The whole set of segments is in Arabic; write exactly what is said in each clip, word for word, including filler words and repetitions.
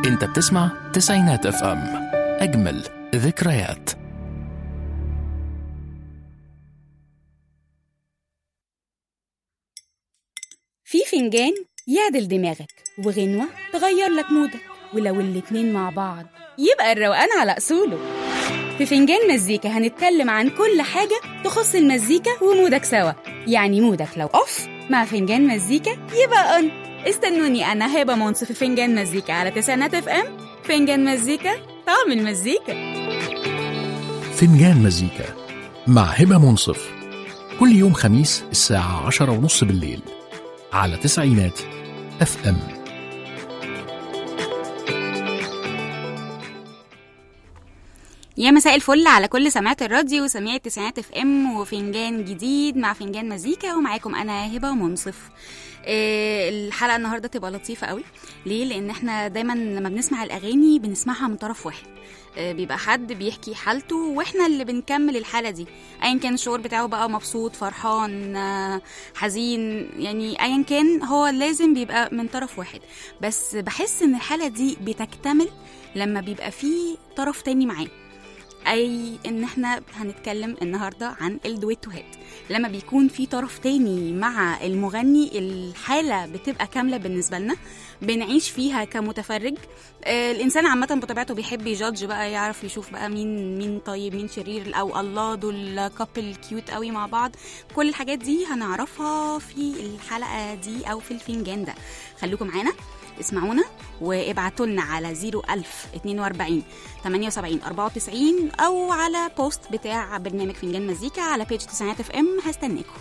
انت بتسمع تسعينات اف ام، اجمل ذكريات. في فنجان يعدل دماغك وغنوة تغير لك مودك، ولو الاتنين مع بعض يبقى الروقان على أصوله. في فنجان مزيكا هنتكلم عن كل حاجة تخص المزيكا ومودك سوا، يعني مودك لو أوف مع فنجان مزيكا يبقى أون. استنوني أنا هبة منصف في فنجان مزيكا على تسعينات اف ام. فنجان مزيكا، طعم المزيكا. فنجان مزيكا مع هبة منصف كل يوم خميس الساعة عشرة ونص بالليل على تسعينات اف ام. يا مساء الفل على كل سماعة الراديو وسميع التسعينات اف ام، وفنجان جديد مع فنجان مزيكا، ومعاكم انا هبة منصف. الحلقة النهاردة تبقى لطيفة قوي. ليه؟ لان احنا دايما لما بنسمع الاغاني بنسمعها من طرف واحد، بيبقى حد بيحكي حالته واحنا اللي بنكمل الحالة دي، ايا كان الشعور بتاعه بقى، مبسوط، فرحان، حزين، يعني ايا كان، هو لازم بيبقى من طرف واحد. بس بحس ان الحالة دي بتكتمل لما بيبقى فيه طرف تاني معاه، اي ان احنا هنتكلم النهاردة عن الدويتوهات. لما بيكون في طرف تاني مع المغني الحالة بتبقى كاملة بالنسبة لنا، بنعيش فيها كمتفرج. آه الانسان عامة بطبيعته بيحب يجادج بقى، يعرف يشوف بقى مين مين طيب مين شرير، او الله دول كابل كيوت قوي مع بعض. كل الحاجات دي هنعرفها في الحلقة دي او في الفنجان ده. خلوكم معانا، اسمعونا وابعتوا لنا على زيرو ألف اتنين واربعين تمانية وسبعين أربعة وتسعين او على بوست بتاع برنامج فنجان مزيكا على بيج تسعينات اف ام. هستناكم.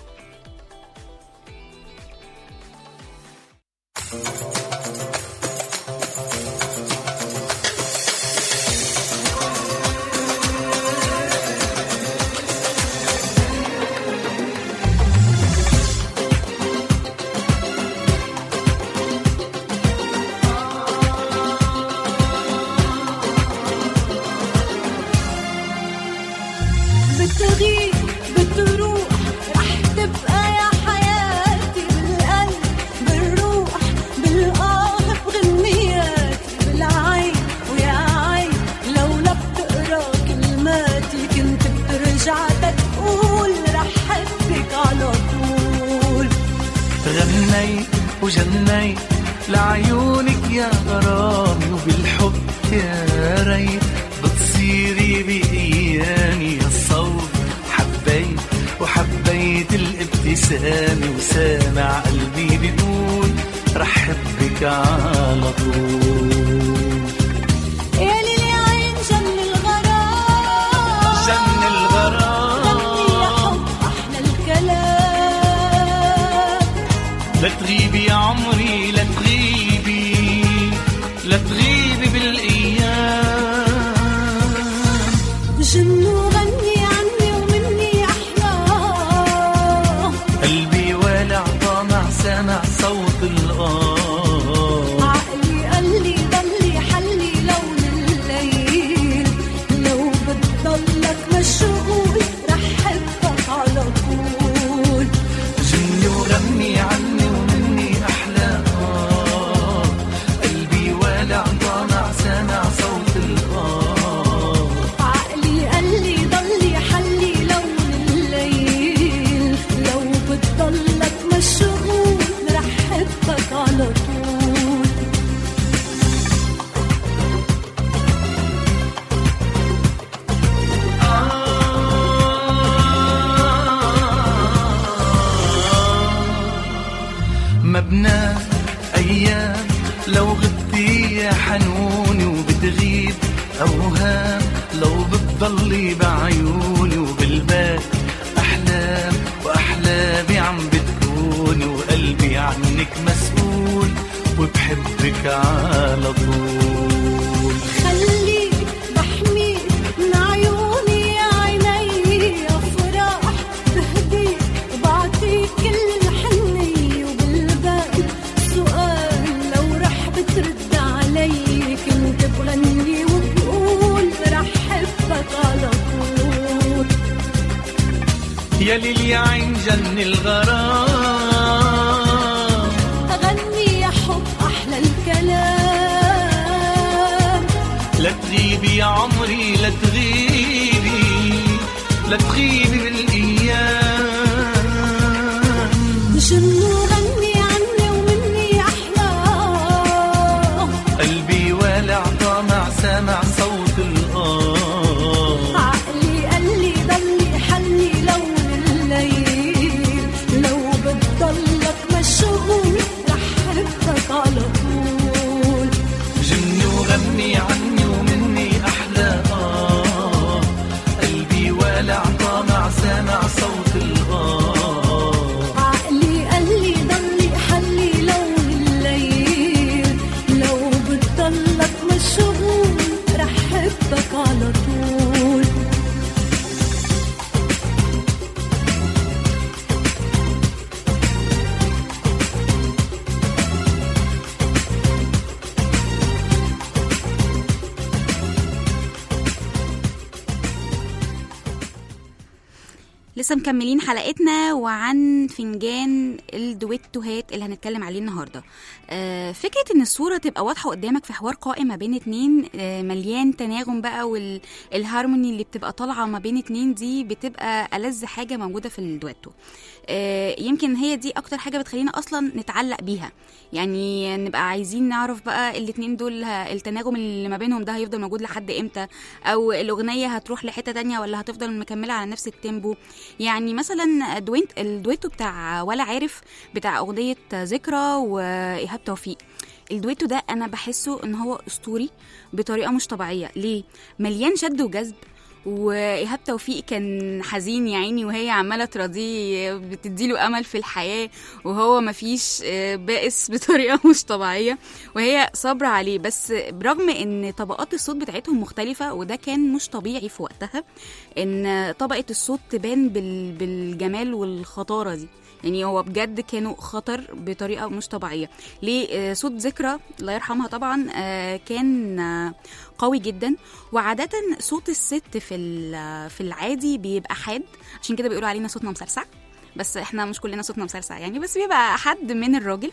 وجنيت لعيونك يا غرامي، وبالحب يا ريت بتصيري بأيامي. الصوت حبيت وحبيت الابتسامة، وسامع قلبي بيقول رح حبك على طول. يا ليلي عين جن الغرام، جن الغرام، غني يا حب أحلى الكلام. لا تغيبي يا عمري، لا تغيبي، لا تغيبي بالأيام. جن وغني عني ومني أحلام. قلبي والع طامع سامع صوت الآه. عقلي قال لي ضلي حلي لون الليل، لو بتضلك مشغول رح حبك على طول. جني وغني عني ومني أحلى، قلبي والع طامع سامع صوت الآه. عقلي قال لي ضلي حلي لون الليل، لو بتضلك مشغول رح حبك على طول. مبنى أيام لو غبتي يا حنوني، وبتغيب أوهام لو بتضلي بعيوني، وبالبال أحلام وأحلامي عم بتكوني، وقلبي عنك مسؤول وبحبك على طول. خليك بحميك من عيوني يا عيني، أفراح بهديك وبعطيك كل الحنية، وبالبال سؤال لو رح بترد علي، كنت بغني وبقول رح حبك على طول. يا ليلي عين جن الغرام، أغني يا حب أحلى الكلام. قلبي يا عمري لا تغيبي لا تغيبي بالايام. جنو غني عني ومني احلى، قلبي والع طامع سامع صوت الآه. عقلي قال لي ضلي حلي لون الليل، لو بتضلك مشغول رح حبك على طول. جني وغني عني ومني أحلى آه. قلبي والع طامع سامع صوت الآه. عقلي قال لي ضلي حلي لون الليل، لو بتضلك مشغول رح حبك على طول. لسه مكملين حلقتنا وعن فنجان الدويتوهات اللي هنتكلم عليه النهارده. آه فكره ان الصوره تبقى واضحه قدامك في حوار قائم ما بين اتنين آه مليان تناغم بقى، والهارموني اللي بتبقى طالعه ما بين اتنين دي بتبقى ألذ حاجه موجوده في الدويتو. آه يمكن هي دي اكتر حاجه بتخلينا اصلا نتعلق بيها، يعني نبقى عايزين نعرف بقى الاتنين دول التناغم اللي ما بينهم ده هيفضل موجود لحد امتى، او الاغنيه هتروح لحته تانية ولا هتفضل مكمله على نفس التيمبو. يعني مثلا دوينت الدويتو بتاع ولا عارف بتاع اغنيه ذكرى وايهاب توفيق، الدويتو ده انا بحسه ان هو اسطوري بطريقه مش طبيعيه. ليه؟ مليان شد وجذب، وايهاب توفيق كان حزين يا عيني وهي عماله تراضيه بتديله امل في الحياه، وهو مفيش بائس بطريقه مش طبيعيه، وهي صابره عليه. بس برغم ان طبقات الصوت بتاعتهم مختلفه، وده كان مش طبيعي في وقتها ان طبقه الصوت تبان بالجمال والخطاره دي، يعني هو بجد كانوا خطر بطريقه مش طبيعيه. ليه؟ صوت ذكرى الله يرحمها طبعا كان قوي جدا، وعاده صوت الست في في العادي بيبقى حاد، عشان كده بيقولوا علينا صوتنا مسرسع، بس احنا مش كلنا صوتنا مسرسع يعني، بس بيبقى حد من الراجل،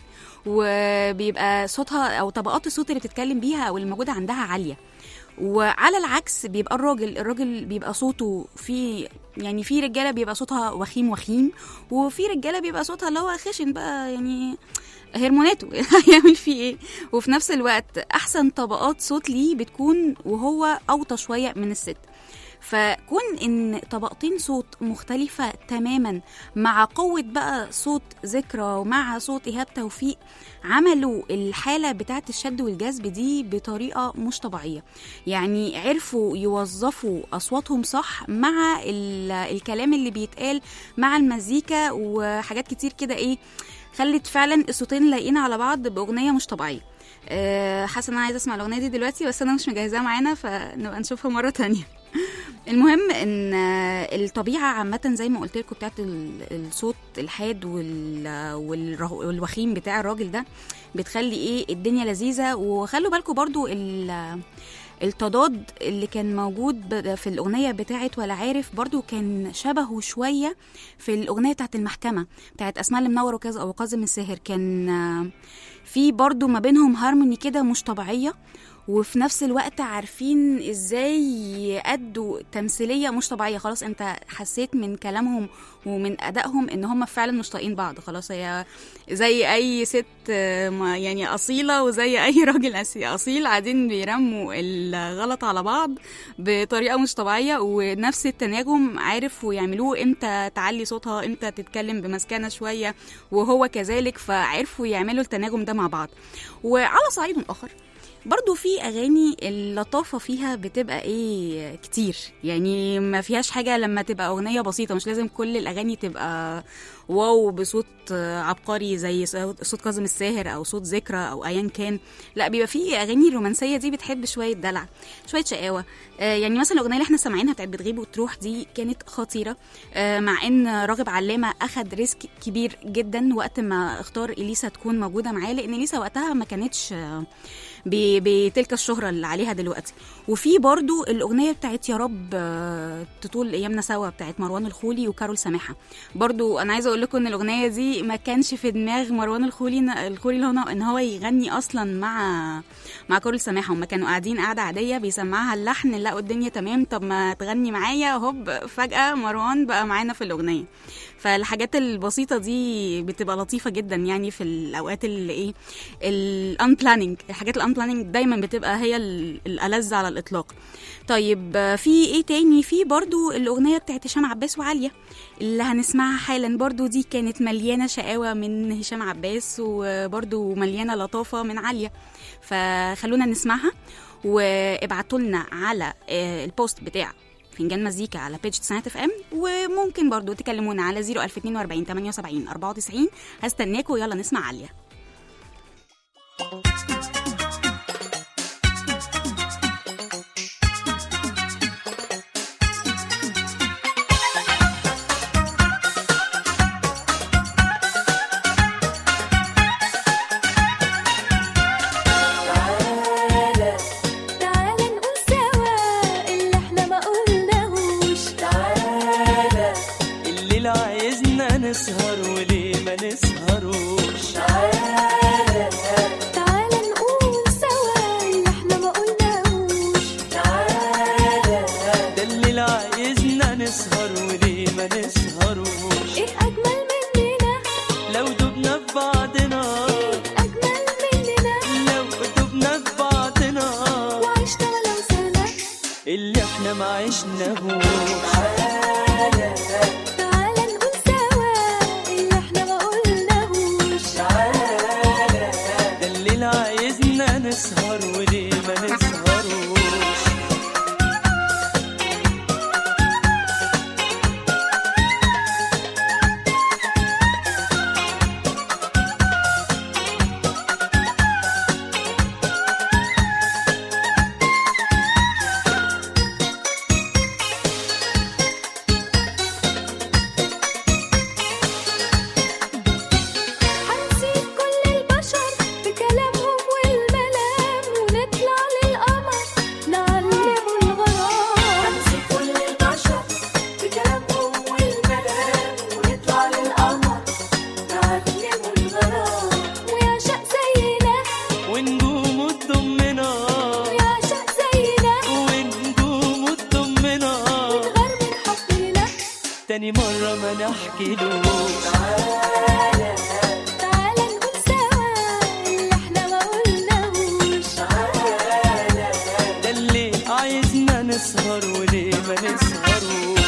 وبيبقى صوتها او طبقات الصوت اللي بتتكلم بيها او اللي موجوده عندها عاليه. وعلى العكس بيبقى الراجل الراجل بيبقى صوته في يعني في رجاله بيبقى صوتها وخيم وخيم، وفي رجاله بيبقى صوتها اللي هو خشن بقى، يعني هرموناته هيعمل فيه ايه. وفي نفس الوقت احسن طبقات صوت ليه بتكون وهو اوطى شويه من الست. فكون ان طبقتين صوت مختلفة تماما مع قوة بقى صوت ذكرى ومع صوت إيهاب توفيق عملوا الحالة بتاعة الشد والجذب دي بطريقة مش طبيعية. يعني عرفوا يوظفوا أصواتهم صح مع الكلام اللي بيتقال مع المزيكا وحاجات كتير كده ايه خلت فعلا الصوتين لايقين على بعض بأغنية مش طبيعية. أه حاسة انا عايزة اسمع الأغنية دي دلوقتي، بس انا مش مجهزاها معانا فنبقى نشوفها مرة تانية. المهم ان الطبيعه عامه زي ما قلت لكم بتاعت الصوت الحاد والوخيم بتاع الراجل ده بتخلي ايه الدنيا لذيذه. وخلوا بالكم برضو التضاد اللي كان موجود في الاغنيه بتاعت ولا عارف برضو كان شبهه شويه في الاغنيه بتاعت المحكمه بتاعت اسماء المنور وكاظم الساهر، كان في برضو ما بينهم هارموني كده مش طبيعيه، وفي نفس الوقت عارفين ازاي يأدوا تمثيلية مش طبيعية. خلاص انت حسيت من كلامهم ومن أدائهم ان هم فعلا مش طايقين بعض. خلاص هي زي اي ست يعني أصيلة وزي اي راجل أصيل قاعدين بيرموا الغلط على بعض بطريقة مش طبيعية، ونفس التناغم عارفوا يعملوه امتى تعلي صوتها امتى تتكلم بمسكنة شوية وهو كذلك، فعرفوا يعملوا التناغم ده مع بعض. وعلى صعيد آخر برضو في أغاني اللطافة فيها بتبقى إيه كتير، يعني ما فيهاش حاجة لما تبقى أغنية بسيطة، مش لازم كل الأغاني تبقى واو بصوت عبقري زي صوت كاظم الساهر أو صوت ذكرى أو أيا كان. لا، بيبقى في أغاني الرومانسية دي بتحب شوية دلع شوية شقاوة. آه يعني مثلا الأغنية اللي احنا سمعينها بتاعت بتغيب وتروح دي كانت خطيرة، آه مع إن راغب علامة أخد ريسك كبير جدا وقت ما اختار إليسا تكون موجودة معاه، لأن إليسا وقتها ما كانتش آه بتلك الشهرة اللي عليها دلوقتي. وفي برضو الأغنية بتاعت يا رب تطول أيامنا سوا بتاعت مروان الخولي وكارول سماحة، برضو أنا عايزة اقول لكم ان الاغنيه دي ما كانش في دماغ مروان الخولي الخولي هنا ان هو يغني اصلا مع مع كورل سماحه. هم كانوا قاعدين قاعده عاديه بيسمعها اللحن، لقوا الدنيا تمام، طب ما تغني معايا، هوب فجاه مروان بقى معانا في الاغنيه. فالحاجات البسيطه دي بتبقى لطيفه جدا يعني في الاوقات اللي ايه الان بلاننج. الحاجات الان بلاننج دايما بتبقى هي الألذ على الاطلاق. طيب في ايه تاني؟ في برضو الاغنيه بتاعت هشام عباس وعاليه اللي هنسمعها حالا، برضو دي كانت مليانه شقاوه من هشام عباس وبرضو مليانه لطافه من عاليه. فخلونا نسمعها، وابعتوا لنا على البوست بتاع فنجان مزيكا على بيج تسعينات اف ام، وممكن برضو تكلمونا على صفر ألف واتنين وأربعين تمانية وسبعين أربعة وتسعين. هستناكوا، يلا نسمع عاليه. نسهر وليه ما نسهروش؟ تعالى تعالى نقول سوا اللي احنا ما قلناهوش. تعالى ده اللي عايزنا نسهر وليه ما نسهروش؟ ايه اجمل مننا لو دبنا في بعضنا؟ ايه اجمل مننا لو دبنا في بعضنا وعشنا ولو سنة اللي احنا ما عشناهوش. نسهر وليه ما نسهروش؟ تاني مرة ما نحكيلوش. تعالى تعالى نقول سوا اللي احنا ما قلناهوش. تعالى ده اللي عايزنا نسهر وليه ما نسهروش؟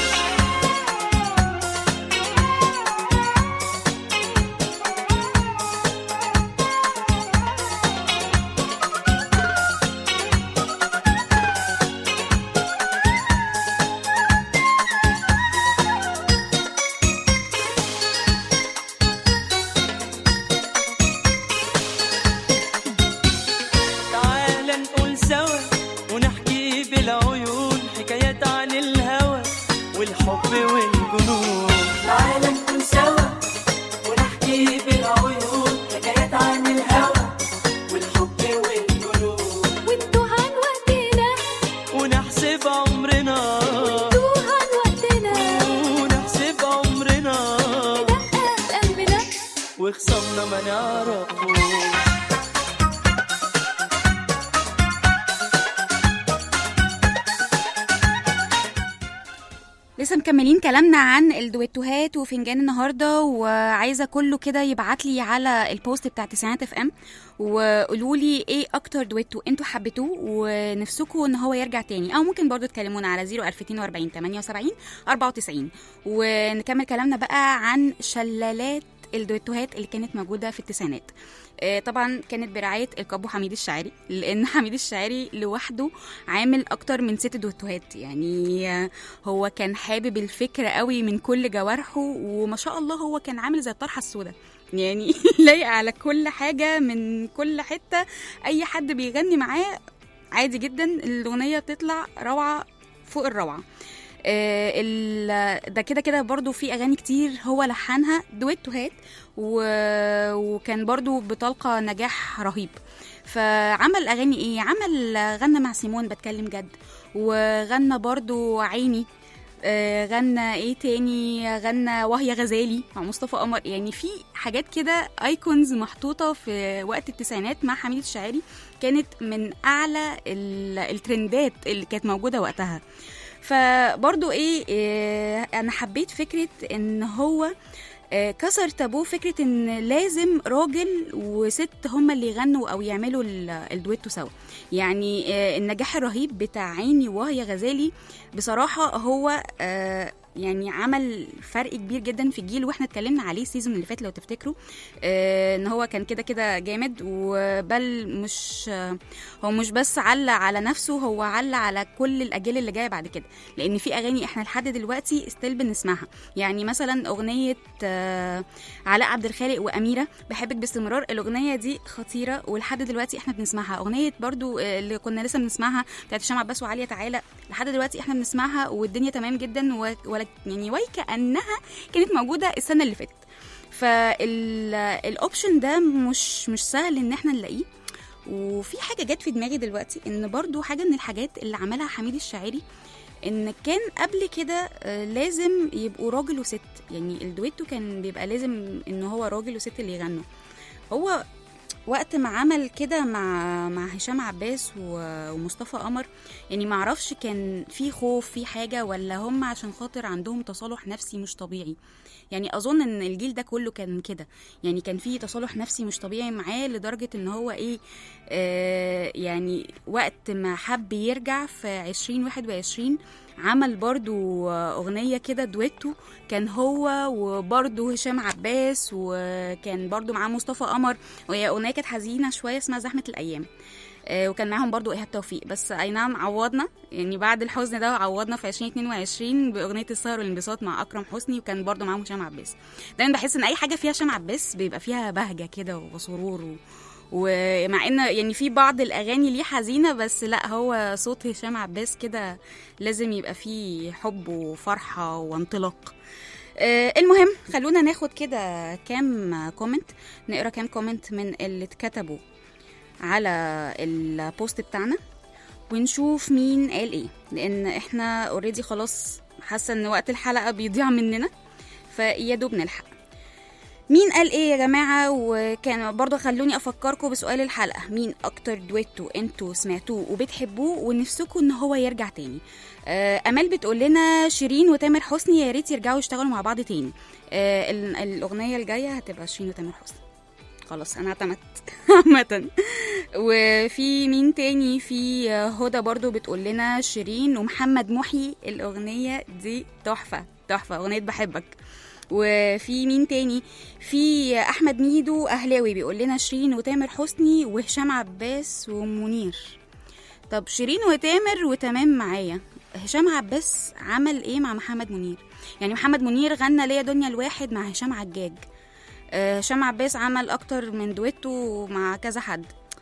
والحب والجنون. تعالى نكون سوا ونحكي بالعيون حكايات عن الهوى والحب والجنون، ونتوه عن وقتنا ونحسب عمرنا، ونتوه عن وقتنا ونحسب عمرنا، ندقق قلبنا وخصمنا ما نعرفوش. لسه مكملين كلامنا عن الدويتوهات وفنجان النهارده، وعايزه كله كده يبعت لي على البوست بتاع تسعينات اف ام وقولوا لي ايه اكتر دويتو انتوا حبيتوه ونفسكم ان هو يرجع تاني، او ممكن برضو تكلمونا على صفر ألف واتنين وأربعين تمانية وسبعين أربعة وتسعين. ونكمل كلامنا بقى عن شلالات الدويتوهات اللي كانت موجوده في التسعينات. طبعا كانت برعايه الكابو حميد الشاعري، لان حميد الشاعري لوحده عامل اكتر من ست دويتوهات. يعني هو كان حابب الفكره قوي من كل جوارحه، وما شاء الله هو كان عامل زي الطرحه السوداء، يعني لايق على كل حاجه من كل حته. اي حد بيغني معاه عادي جدا، الاغنيه بتطلع روعه فوق الروعه. ده كده كده برضو في اغاني كتير هو لحنها دويتوهات، وكان برضو بتلقى نجاح رهيب. فعمل اغاني ايه؟ عمل غنى مع سيمون بتكلم جد، وغنى برضو عيني، آه غنى ايه تاني، غنى وهي غزالي مع مصطفى قمر. يعني في حاجات كده ايكونز محطوطه في وقت التسعينات مع حميد الشاعري، كانت من اعلى الترندات اللي كانت موجوده وقتها. فبرضو ايه, إيه انا حبيت فكره ان هو كسر تابو فكرة ان لازم راجل وست هما اللي يغنوا او يعملوا الدويتو سوا. يعني النجاح الرهيب بتاع عيني وهي غزالي بصراحة هو يعني عمل فرق كبير جدا في الجيل، واحنا اتكلمنا عليه السيزون اللي فات لو تفتكروا، آه ان هو كان كده كده جامد، وبل مش آه هو مش بس علّى على نفسه، هو علّى على كل الاجيال اللي جايه بعد كده، لان في اغاني احنا لحد دلوقتي ستيل بنسمعها. يعني مثلا اغنيه آه علاء عبد الخالق واميره بحبك باستمرار، الاغنيه دي خطيره ولحد دلوقتي احنا بنسمعها. اغنيه برضو آه اللي كنا لسه بنسمعها بتاعت هشام عباس وعليا تعالى، لحد دلوقتي احنا بنسمعها والدنيا تمام جدا، ولا يعني وكأنها كانت موجودة السنة اللي فاتت. فالاوبشن ده مش مش سهل ان احنا نلاقيه. وفي حاجة جت في دماغي دلوقتي، ان برضو حاجة من الحاجات اللي عملها حميد الشاعري ان كان قبل كده لازم يبقوا راجل وست، يعني الدويتو كان بيبقى لازم ان هو راجل وست اللي يغنوا. هو وقت ما عمل كده مع مع هشام عباس ومصطفى قمر، يعني ما اعرفش كان في خوف في حاجه، ولا هم عشان خاطر عندهم تصالح نفسي مش طبيعي. يعني اظن ان الجيل ده كله كان كده، يعني كان في تصالح نفسي مش طبيعي معاه، لدرجه ان هو ايه آه يعني وقت ما حب يرجع في عشرين واحد وعشرين عمل برضو اغنية كده دويتو، كان هو وبرضو هشام عباس، وكان برضو معاه مصطفى قمر، وهي اغنية كانت حزينة شوية اسمها زحمة الايام، وكان معاهم برضو ايهاب توفيق. بس اي نعم عوضنا، يعني بعد الحزن ده عوضنا في عشرين اتنين وعشرين باغنية السهر والانبساط مع اكرم حسني، وكان برضو معاهم هشام عباس. دايما بحس ان اي حاجة فيها هشام عباس بيبقى فيها بهجة كده وسرور، و... ومع ان يعني في بعض الاغاني ليه حزينه، بس لا، هو صوت هشام عباس كده لازم يبقى فيه حب وفرحه وانطلاق. آه المهم خلونا ناخد كده كام كومنت، نقرا كام كومنت من اللي اتكتبوا على البوست بتاعنا ونشوف مين قال ايه، لان احنا اوريدي خلاص حاسه ان وقت الحلقه بيضيع مننا، فيا دوب نلحق. مين قال ايه يا جماعة؟ وكان برضو خلوني افكركم بسؤال الحلقة، مين اكتر دويتو انتوا سمعتوه وبتحبوه ونفسكم ان هو يرجع تاني؟ آه امال بتقول لنا شيرين وتامر حسني يا ريت يرجعوا يشتغلوا مع بعض تاني. آه الاغنية الجاية هتبقى شيرين وتامر حسني، خلاص انا اعتمدت عامة. وفي مين تاني؟ في هدى برضو بتقول لنا شيرين ومحمد محي، الاغنية دي تحفة تحفة، اغنية بحبك. وفي مين تاني؟ في احمد ميدو اهلاوي بيقول لنا شيرين وتامر حسني وهشام عباس ومنير. طب شيرين وتامر وتمام معايا، هشام عباس عمل ايه مع محمد منير؟ يعني محمد منير غنى ليا دنيا الواحد مع هشام عجاج، هشام عباس عمل اكتر من دويتو مع كذا حد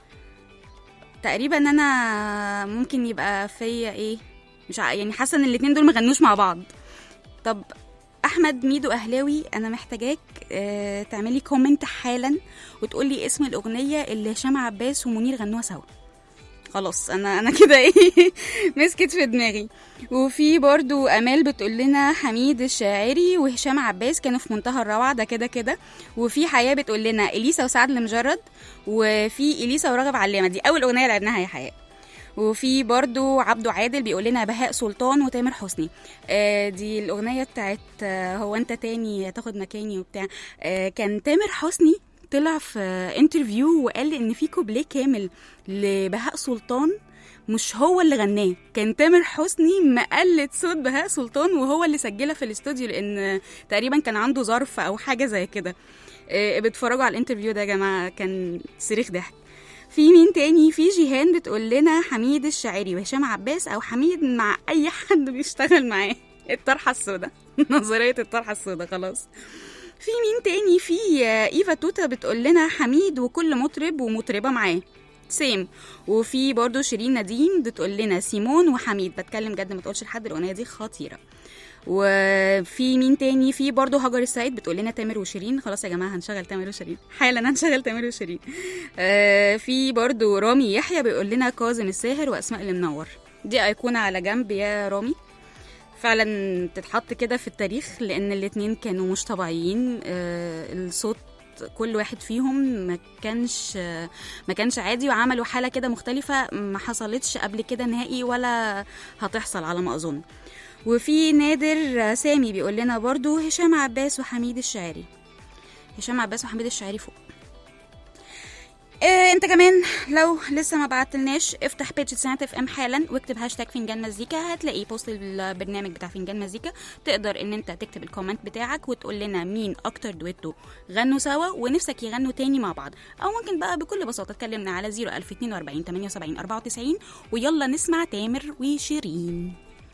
تقريبا. انا ممكن يبقى فيا ايه مش ع... يعني حاسه ان الاتنين دول مغنوش مع بعض. طب احمد ميدو اهلاوي، انا محتاجاك اه تعملي كومنت حالا وتقولي اسم الاغنيه اللي هشام عباس ومنير غنوها سوا. خلاص انا انا كده ايه مسكت في دماغي. وفي برضو امال بتقول لنا حميد الشاعري وهشام عباس كانوا في منتهى الروعه، ده كده كده. وفي حياه بتقول لنا اليسا وسعد المجرد، وفي اليسا وراغب علامه، دي اول اغنيه لعبناها يا حياه. وفي برضو عبدو عادل بيقول لنا بهاء سلطان وتامر حسني، آه دي الأغنية بتاعت آه هو أنت تاني تاخد مكاني وبتاع. آه كان تامر حسني طلع في انترفيو وقال إن في كوبليه كامل لبهاء سلطان مش هو اللي غناه، كان تامر حسني مقلد صوت بهاء سلطان وهو اللي سجلها في الاستوديو، لأن تقريبا كان عنده ظرف أو حاجة زي كده. آه بتفرجوا على الانترفيو ده يا جماعة، كان صريخ ضحك. في مين تاني؟ في جيهان بتقول لنا حميد الشاعري وهشام عباس، او حميد مع اي حد بيشتغل معاه، الطرحه السوداء نظريه الطرحه السوداء خلاص. في مين تاني؟ في ايفا توتا بتقول لنا حميد وكل مطرب ومطربه معاه سيم. وفي برضو شيرين نادين بتقول لنا سيمون وحميد، بتكلم جد ما تقولش لحد، الاغنيه دي خطيره. وفي مين تاني؟ في برضو هاجر السعيد بتقول لنا تامر وشيرين. خلاص يا جماعه هنشغل تامر وشيرين حالا، هنشغل تامر وشيرين. آه في برضو رامي يحيى بيقول لنا كاظم الساهر واسماء المنور، دي ايقونه على جنب يا رامي. فعلا تتحط كده في التاريخ، لان الاتنين كانوا مش طبيعيين. آه الصوت كل واحد فيهم ما كانش ما كانش عادي، وعملوا حالة كده مختلفة ما حصلتش قبل كده نهائي ولا هتحصل على ما أظن. وفي نادر سامي بيقول لنا برضو هشام عباس وحميد الشاعري. هشام عباس وحميد الشاعري فوق. إيه انت كمان لو لسه ما بعتلناش افتح بيج تسعينات اف ام حالا واكتب هاشتاج فنجان مزيكا، هتلاقي بوست البرنامج بتاع فنجان مزيكا. تقدر ان انت تكتب الكومنت بتاعك وتقول لنا مين اكتر دويتو غنوا سوا ونفسك يغنوا تاني مع بعض، او ممكن بقى بكل بساطه تكلمنا على صفر ألف اتنين وأربعين تمانية وسبعين أربعة وتسعين. ويلا نسمع تامر وشيرين.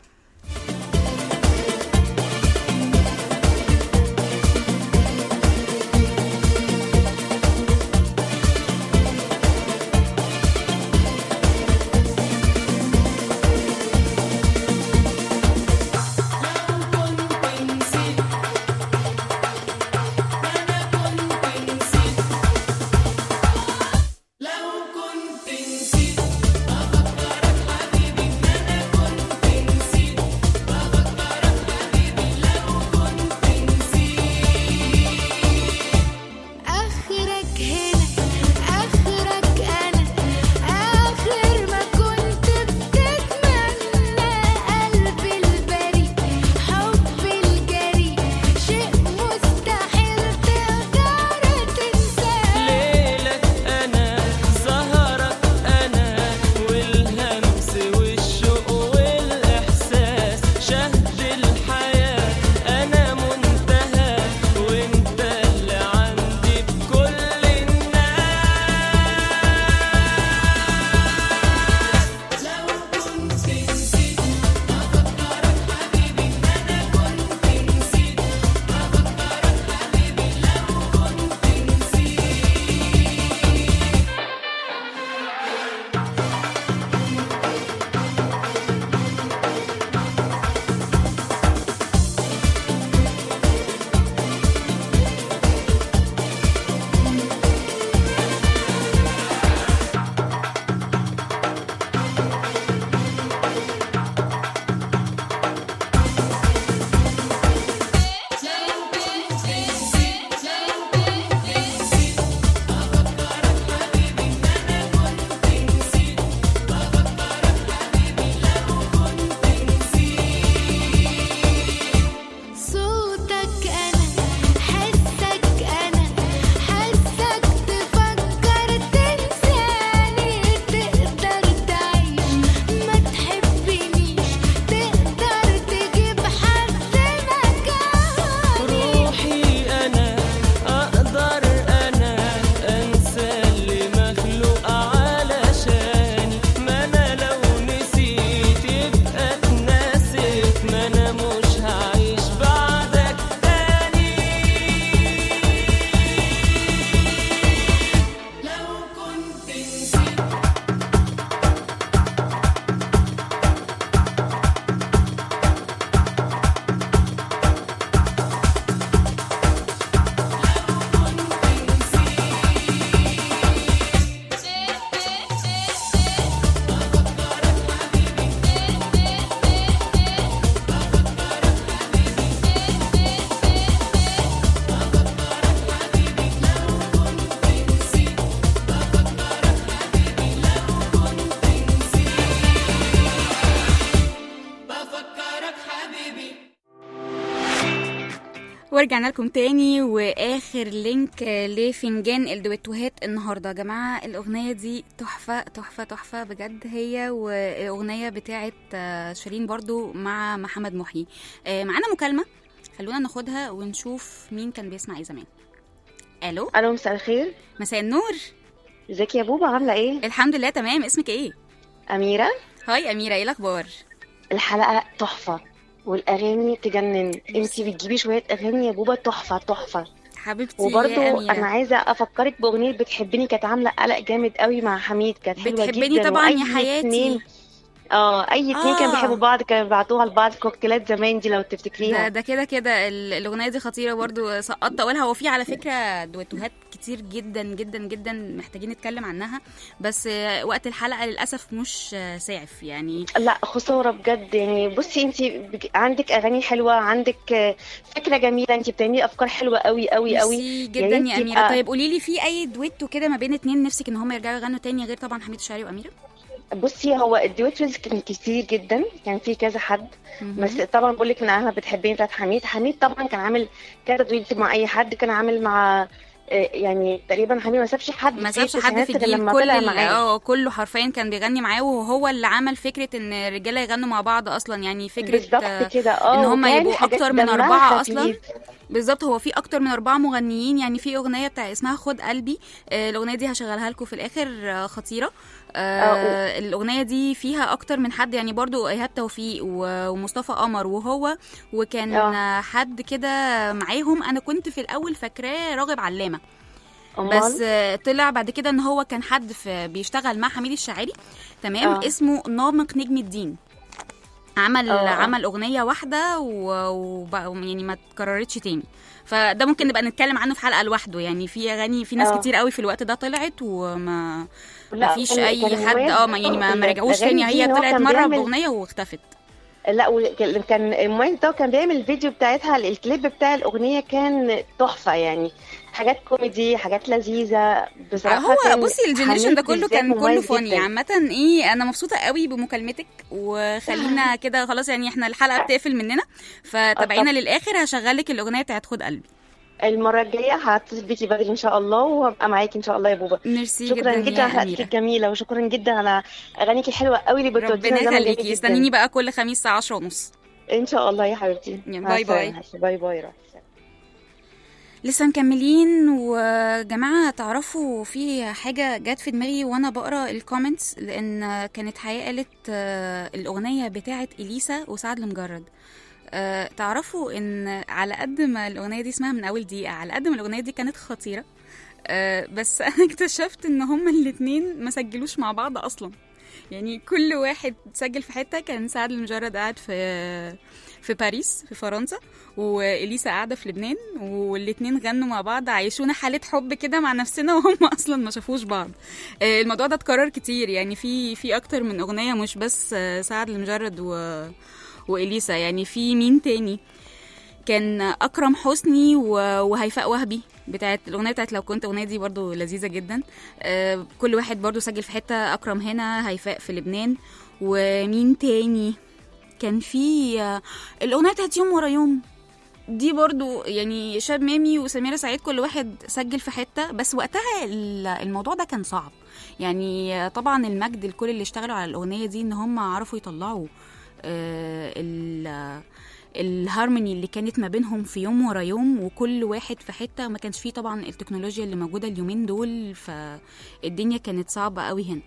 ورجعنا لكم تاني، واخر لينك لفنجان الدويتوهات النهارده يا جماعه. الاغنيه دي تحفه تحفه تحفه بجد، هي واغنيه بتاعه شيرين برضو مع محمد محي. معانا مكالمه، خلونا ناخدها ونشوف مين كان بيسمع ايه زمان. الو الو، مساء الخير. مساء النور. ازيك يا بوبا، عامله ايه؟ الحمد لله تمام. اسمك ايه؟ اميره. هاي اميره، ايه الاخبار؟ الحلقه تحفه والاغاني تجنن. انتي بتجيبي شويه اغاني يا بوبا تحفه تحفه حبيبتي. وبرضو انا عايزه افكرك باغنيه بتحبني، كانت عامله قلق جامد قوي مع حميد، كانت حلوه جدا. بتحبني طبعا يا حياتي. اه اي اتنين كانوا آه. بيحبوا بعض كانوا بيبعتوها لبعض كوكتيلات زمان دي لو ده تفتكريها. ده كده كده ال- الاغنيه دي خطيره برضو، سقطت اولها. هو في على فكره دويتوهات كتير جدا جدا جدا محتاجين نتكلم عنها، بس آه، وقت الحلقه للاسف مش آه، ساعف يعني. لا خسارة بجد يعني. بصي انت بج- عندك اغاني حلوة، عندك آه، فكرة جميلة، انت بتعملي افكار حلوة قوي قوي قوي. ميرسي يا جدا ريت يا اميره. يبقى- طيب قولي لي، في اي دويتو كده ما بين اتنين نفسك ان هم يرجعوا يغنوا تاني، غير طبعا حميد الشاعري واميره؟ بصي هو الدويتوز كان كتير جدا، كان في كذا حد. مهم. بس طبعا بقول لك ان انا بتحبين بتاعت حميد. حميد طبعا كان عامل كذا دويت مع اي حد، كان عامل مع آه، يعني تقريبا حميد ما سابش حد ما في سابش حد التسعينات في غير الجيل، لما كل طلع ال- معاه. اه كله حرفيا كان بيغني معاه، وهو اللي عمل فكره ان الرجاله يغنوا مع بعض اصلا، يعني فكره بالظبط آه، كده. اه ان هم وكان يبقوا حاجات اكتر من دمها اربعه اصلا. خفيف. بالظبط، هو في اكتر من اربعه مغنيين، يعني في اغنيه بتاع اسمها خد قلبي، آه، الاغنيه دي هشغلها لكم في الاخر، آه، خطيره. آه، الاغنيه دي فيها اكتر من حد، يعني برضو ايهاب توفيق و- ومصطفى قمر وهو، وكان آه. آه، حد كده معاهم. انا كنت في الاول فاكراه راغب علامه، أمال؟ بس آه، طلع بعد كده ان هو كان حد في بيشتغل مع حميد الشاعري، تمام. آه. اسمه نامق نجم الدين. عمل آه، آه. عمل اغنيه واحده و- وبقى يعني ما اتكررتش تاني. فده ممكن نبقى نتكلم عنه في حلقه لوحده، يعني في اغاني في ناس آه. كتير قوي في الوقت ده طلعت وما لا، ما فيش كان- اي كان حد مميز اه ما- يعني ما, ما رجعوش الأغاني تاني. دي هي إن هو طلعت كان مره بيعمل- باغنيه واختفت. لا وكان كان المميز ده كان بيعمل الفيديو بتاعتها، الكليب بتاع الأغنية كان تحفة يعني. حاجات كوميدي، حاجات لذيذة بصراحة. هو كان بصي الجنريشن حميد ده كله بالذات كان كله مميز فاني جداً. عامة. ايه انا مبسوطة قوي بمكالمتك، وخلينا كده خلاص يعني احنا الحلقة بتقفل مننا، فتابعينا طب. للاخر. هشغلك الاغنية بتاعت خد قلبي. المرة الجاية هتصل بيكي بدري إن شاء الله، وهبقى معاكي إن شاء الله يا بوبا. ميرسي شكرا جدا جدا يا على حلقتك أميرة. الجميلة، وشكرا جدا على أغانيك الحلوة قوي اللي بتودينا ربنا زمن جميل يخليكي. جدا. استنيني بقى كل خميس الساعة عشرة ونص. إن شاء الله يا حبيبتي. يلا، مع باي باي. السلامة. باي باي. راح. لسه مكملين. وجماعة تعرفوا في حاجة جت في دماغي وانا بقرا الكومنتس، لان كانت حقيقة قالت آه، الاغنية بتاعت اليسا وسعد المجرد. آه، تعرفوا ان على قد ما الاغنية دي اسمها من اول دقيقة، على قد ما الاغنية دي كانت خطيرة. آه، بس انا اكتشفت ان هما الاتنين ما سجلوش مع بعض اصلا، يعني كل واحد سجل في حتة. كان سعد المجرد قاعد في في باريس في فرنسا، واليسا قاعده في لبنان، والاتنين غنوا مع بعض، عايشونا حاله حب كده مع نفسنا وهم اصلا ما شافوش بعض. آه، الموضوع ده اتكرر كتير، يعني في في اكتر من اغنيه، مش بس آه، سعد المجرد و واليسا. يعني في مين تاني؟ كان اكرم حسني و- وهيفاء وهبي، بتاعت الاغنيه بتاعت لو كنت. الاغنيه دي برضو لذيذه جدا. آه، كل واحد برضو سجل في حته، اكرم هنا، هيفاء في لبنان. ومين تاني؟ كان في آه، الاغنيه بتاعت يوم ورا يوم دي برضو، يعني شاب مامي وسميرة سعيد كل واحد سجل في حتة. بس وقتها ال- الموضوع ده كان صعب، يعني آه، طبعا المجد لكل اللي اشتغلوا على الأغنية دي ان هم عرفوا يطلعوا آه، ال- آه، الهارموني اللي كانت ما بينهم في يوم ورا يوم، وكل واحد في حتة. ما كانش فيه طبعا التكنولوجيا اللي موجودة اليومين دول، فالدنيا كانت صعبة قوي هنا.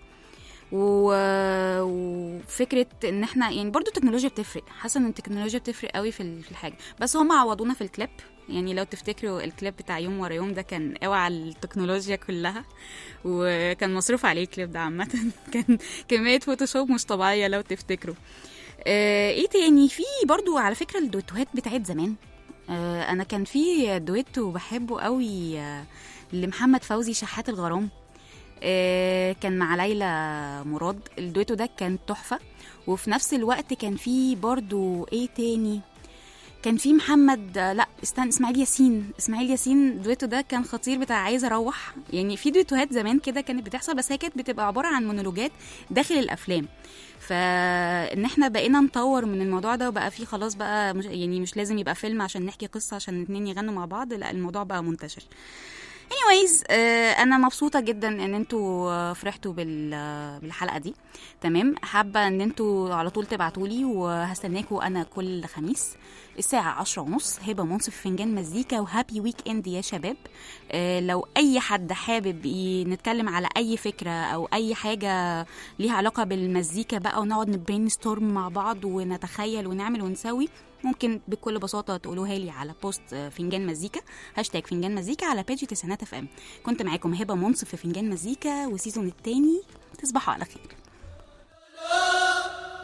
و- وفكره ان احنا يعني برضو التكنولوجيا بتفرق. حاسه ان التكنولوجيا بتفرق قوي في ال- في الحاجه. بس هم عوضونا في الكليب، يعني لو تفتكروا الكليب بتاع يوم ورا يوم ده كان قوي على التكنولوجيا كلها، وكان مصروف عليه الكليب ده عامه. كان كميه فوتوشوب مش طبيعيه لو تفتكروا. آه ايه تاني؟ في برضو على فكره الدويتوهات بتاعت زمان. آه انا كان في دويتو بحبه قوي آه لمحمد فوزي، شحات الغرام. آه، كان مع ليلى مراد. الدويتو ده كان تحفة. وفي نفس الوقت كان في برضو ايه تاني؟ كان في محمد آه، لا استنى اسماعيل ياسين. اسماعيل ياسين الدويتو ده كان خطير، بتاع عايزة اروح. يعني في دويتوهات زمان كده كانت بتحصل، بس هي كانت بتبقى عبارة عن مونولوجات داخل الافلام. فان احنا بقينا نطور من الموضوع ده، وبقى فيه خلاص بقى مش يعني مش لازم يبقى فيلم عشان نحكي قصة عشان اتنين يغنوا مع بعض، لا الموضوع بقى منتشر. anyways آه انا مبسوطه جدا ان انتوا آه، فرحتوا بال آه، بالحلقه دي. تمام، حابه ان انتوا على طول تبعتولي، وهستناكوا انا كل خميس الساعه عشرة ونص. هبه منصف فنجان مزيكا، وهابي ويك اند يا شباب. آه لو اي حد حابب ي- نتكلم على اي فكره او اي حاجه ليها علاقه بالمزيكا بقى، ونقعد نبرين ستورم مع بعض ونتخيل ونعمل ونسوي، ممكن بكل بساطه تقولوها لي على بوست فنجان مزيكا، هاشتاج فنجان مزيكا على بيج تسعينات اف ام. كنت معاكم هبه منصف في فنجان مزيكا وسيزون التاني. تصبحوا على خير.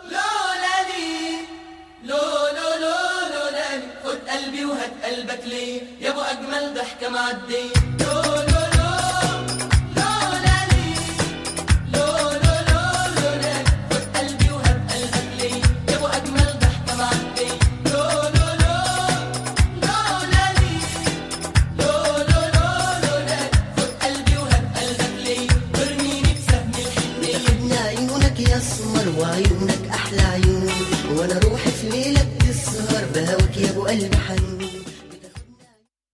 وهات قلبك ليه يا ابو اجمل ضحكه معديه. لو لو لو لولا لي لو لو لو لولا خد قلبي وهات قلبك ليه يا ابو اجمل ضحكه معديه. لو لو لو لولا لي لو لو لو لولا خد قلبي وهات قلبك ليه ارميني بسهم الحنيه. خدنا عيونك يا اسمر وعيونك احلى عيون، وانا روحي في ليلك تسهر بهواك يا ابو قلب حنون.